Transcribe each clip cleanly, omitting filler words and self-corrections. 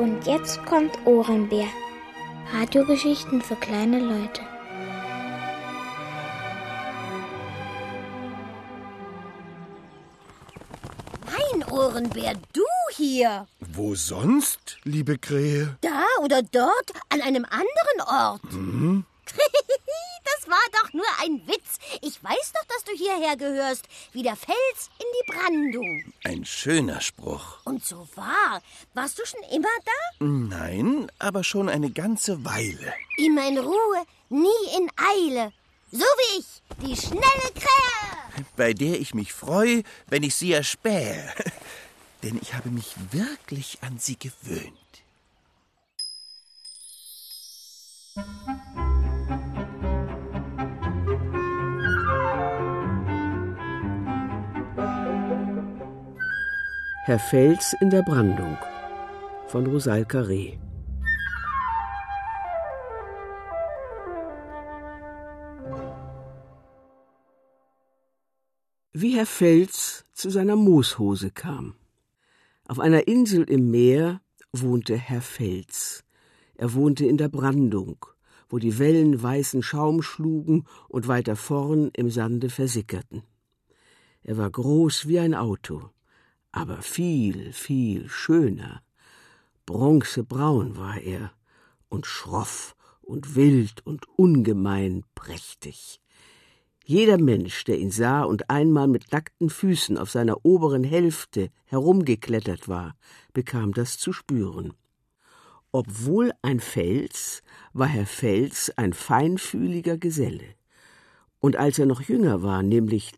Und jetzt kommt Ohrenbär. Radiogeschichten für kleine Leute. Nein, Ohrenbär, du hier. Wo sonst, liebe Krähe? Da oder dort, an einem anderen Ort. Das war doch nur ein Witz. Ich weiß doch, dass du hierher gehörst, wie der Fels in die Brandung. Ein schöner Spruch. Und so wahr. Warst du schon immer da? Nein, aber schon eine ganze Weile. Immer in Ruhe, nie in Eile. So wie ich, die schnelle Krähe. Bei der ich mich freue, wenn ich sie erspähe. Denn ich habe mich wirklich an sie gewöhnt. Herr Fels in der Brandung von Rusalka Reh. Wie Herr Fels zu seiner Mooshose kam. Auf einer Insel im Meer wohnte Herr Fels. Er wohnte in der Brandung, wo die Wellen weißen Schaum schlugen und weiter vorn im Sande versickerten. Er war groß wie ein Auto, aber viel, viel schöner. Bronzebraun war er und schroff und wild und ungemein prächtig. Jeder Mensch, der ihn sah und einmal mit nackten Füßen auf seiner oberen Hälfte herumgeklettert war, bekam das zu spüren. Obwohl ein Fels, war Herr Fels ein feinfühliger Geselle. Und als er noch jünger war, nämlich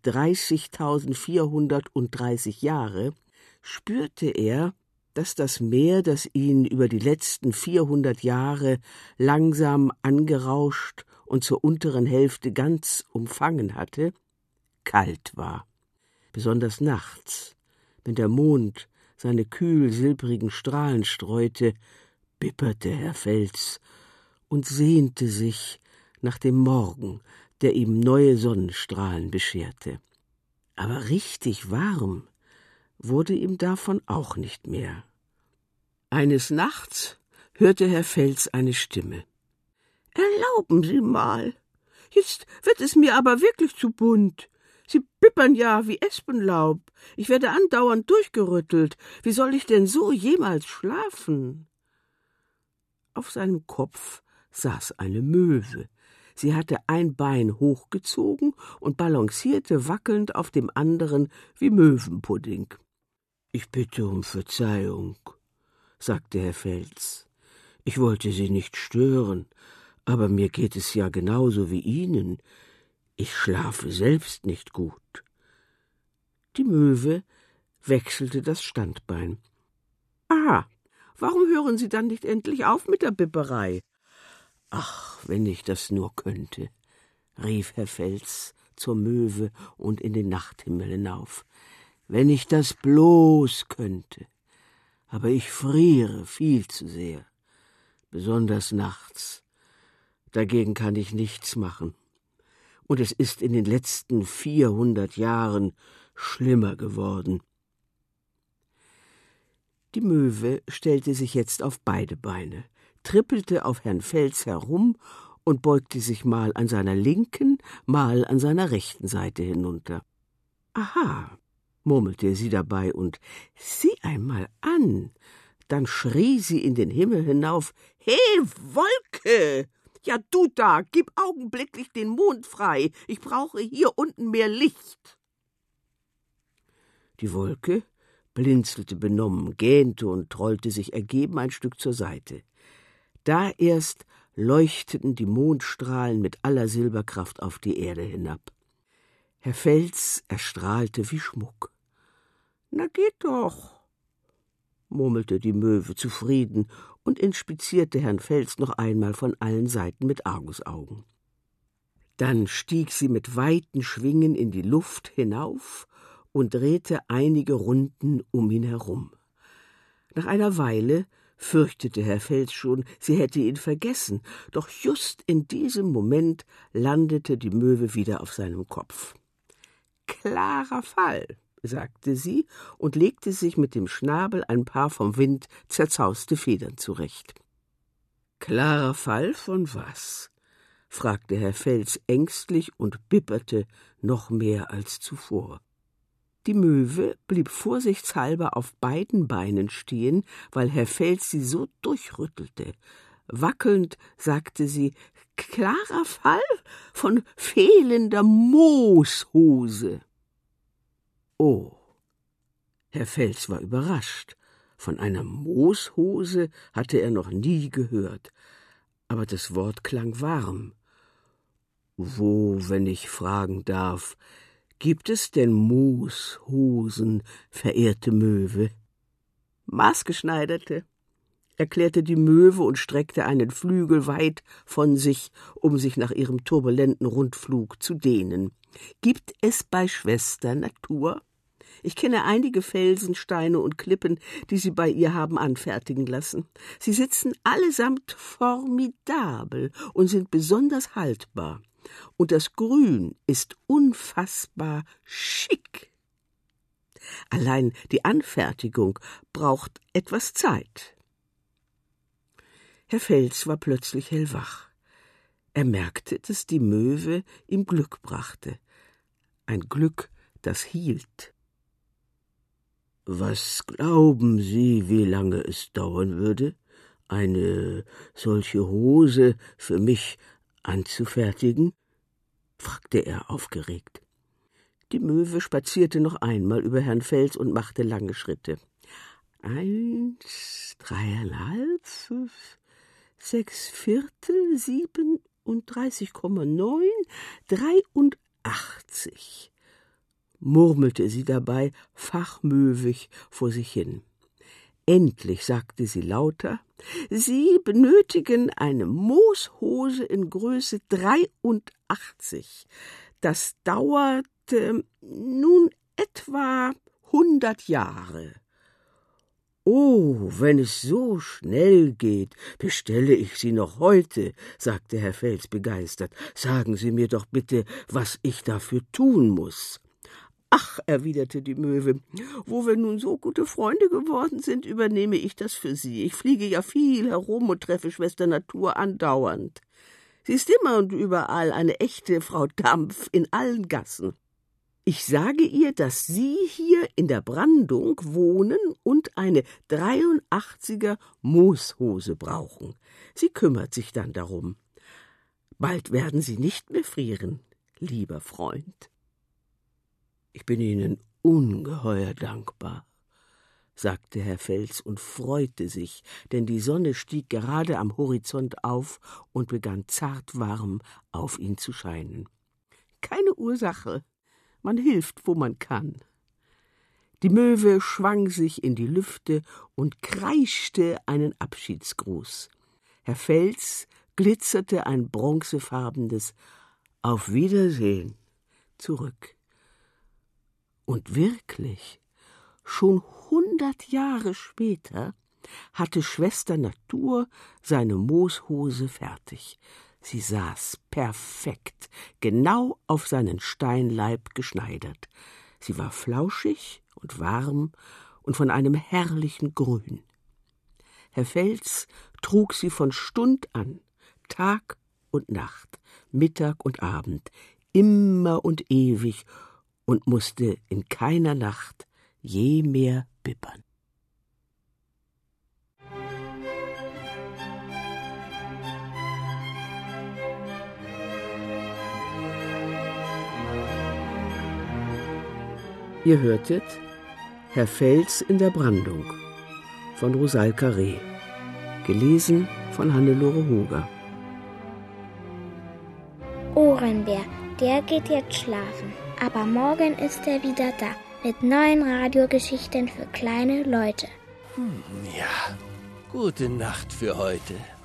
30.430 Jahre, spürte er, dass das Meer, das ihn über die letzten 400 Jahre langsam angerauscht und zur unteren Hälfte ganz umfangen hatte, kalt war. Besonders nachts, wenn der Mond seine kühl silbrigen Strahlen streute, bipperte Herr Fels und sehnte sich nach dem Morgen, der ihm neue Sonnenstrahlen bescherte. Aber richtig warm wurde ihm davon auch nicht mehr. Eines Nachts hörte Herr Fels eine Stimme. »Erlauben Sie mal, jetzt wird es mir aber wirklich zu bunt. Sie bippern ja wie Espenlaub. Ich werde andauernd durchgerüttelt. Wie soll ich denn so jemals schlafen?« Auf seinem Kopf saß eine Möwe. Sie hatte ein Bein hochgezogen und balancierte wackelnd auf dem anderen wie Möwenpudding. »Ich bitte um Verzeihung«, sagte Herr Fels. »Ich wollte Sie nicht stören, aber mir geht es ja genauso wie Ihnen. Ich schlafe selbst nicht gut.« Die Möwe wechselte das Standbein. »Aha, warum hören Sie dann nicht endlich auf mit der Bipperei?« »Ach, wenn ich das nur könnte«, rief Herr Fels zur Möwe und in den Nachthimmel hinauf. »Wenn ich das bloß könnte. Aber ich friere viel zu sehr, besonders nachts. Dagegen kann ich nichts machen. Und es ist in den letzten 400 Jahren schlimmer geworden.« Die Möwe stellte sich jetzt auf beide Beine, trippelte auf Herrn Fels herum und beugte sich mal an seiner linken, mal an seiner rechten Seite hinunter. »Aha«, murmelte sie dabei, und »sieh einmal an«, dann schrie sie in den Himmel hinauf, »He, Wolke! Ja, du da, gib augenblicklich den Mond frei, ich brauche hier unten mehr Licht.« Die Wolke blinzelte benommen, gähnte und trollte sich ergeben ein Stück zur Seite. Da erst leuchteten die Mondstrahlen mit aller Silberkraft auf die Erde hinab. Herr Fels erstrahlte wie Schmuck. »Na geht doch«, murmelte die Möwe zufrieden und inspizierte Herrn Fels noch einmal von allen Seiten mit Argusaugen. Dann stieg sie mit weiten Schwingen in die Luft hinauf und drehte einige Runden um ihn herum. Nach einer Weile fürchtete Herr Fels schon, sie hätte ihn vergessen, doch just in diesem Moment landete die Möwe wieder auf seinem Kopf. »Klarer Fall«, sagte sie und legte sich mit dem Schnabel ein paar vom Wind zerzauste Federn zurecht. »Klarer Fall von was?« fragte Herr Fels ängstlich und bibberte noch mehr als zuvor. Die Möwe blieb vorsichtshalber auf beiden Beinen stehen, weil Herr Fels sie so durchrüttelte. Wackelnd sagte sie: »Klarer Fall von fehlender Mooshose.« Oh, Herr Fels war überrascht. Von einer Mooshose hatte er noch nie gehört. Aber das Wort klang warm. »Wo, wenn ich fragen darf, gibt es denn Mooshosen, verehrte Möwe?« »Maßgeschneiderte«, erklärte die Möwe und streckte einen Flügel weit von sich, um sich nach ihrem turbulenten Rundflug zu dehnen. »Gibt es bei Schwester Natur? Ich kenne einige Felsen, Steine und Klippen, die sie bei ihr haben anfertigen lassen. Sie sitzen allesamt formidabel und sind besonders haltbar. Und das Grün ist unfassbar schick. Allein die Anfertigung braucht etwas Zeit.« Herr Fels war plötzlich hellwach. Er merkte, dass die Möwe ihm Glück brachte. Ein Glück, das hielt. »Was glauben Sie, wie lange es dauern würde, eine solche Hose für mich anzufertigen?« fragte er aufgeregt. Die Möwe spazierte noch einmal über Herrn Fels und machte lange Schritte. 1, 3,5, 6/4, 37,9, 83, murmelte sie dabei fachmöwig vor sich hin. Endlich sagte sie lauter: »Sie benötigen eine Mooshose in Größe 83. Das dauert nun etwa 100 Jahre.« »Oh, wenn es so schnell geht, bestelle ich sie noch heute«, sagte Herr Fels begeistert. »Sagen Sie mir doch bitte, was ich dafür tun muss.« »Ach«, erwiderte die Möwe, »wo wir nun so gute Freunde geworden sind, übernehme ich das für Sie. Ich fliege ja viel herum und treffe Schwester Natur andauernd. Sie ist immer und überall eine echte Frau Dampf in allen Gassen. Ich sage ihr, dass Sie hier in der Brandung wohnen und eine 83er Mooshose brauchen. Sie kümmert sich dann darum. Bald werden Sie nicht mehr frieren, lieber Freund.« »Ich bin Ihnen ungeheuer dankbar«, sagte Herr Fels und freute sich, denn die Sonne stieg gerade am Horizont auf und begann zartwarm auf ihn zu scheinen. »Keine Ursache. Man hilft, wo man kann.« Die Möwe schwang sich in die Lüfte und kreischte einen Abschiedsgruß. Herr Fels glitzerte ein bronzefarbenes »Auf Wiedersehen« zurück. Und wirklich, schon 100 Jahre später hatte Schwester Natur seine Mooshose fertig. Sie saß perfekt, genau auf seinen Steinleib geschneidert. Sie war flauschig und warm und von einem herrlichen Grün. Herr Fels trug sie von Stund an, Tag und Nacht, Mittag und Abend, immer und ewig, und musste in keiner Nacht je mehr bibbern. Ihr hörtet Herr Fels in der Brandung von Rosalka Reh, gelesen von Hannelore Hoger. Ohrenbär, der geht jetzt schlafen. Aber morgen ist er wieder da, mit neuen Radiogeschichten für kleine Leute. Ja, gute Nacht für heute.